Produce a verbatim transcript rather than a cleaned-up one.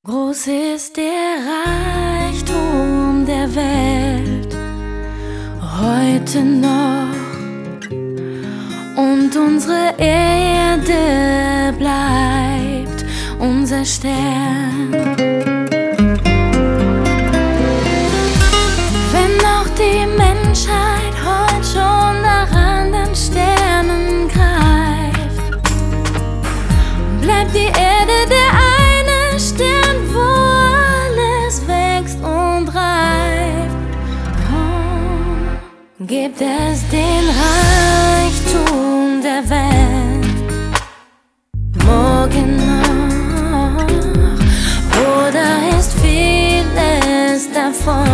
Groß ist der Reichtum der Welt heute noch, und unsere Erde bleibt unser Stern. Wenn auch die Menschheit heute schon nach anderen Sternen greift, bleibt die Erde der eine Stern, wo alles wächst und reift. Oh, gibt es den Reichtum der Welt morgen noch, oder ist vieles davon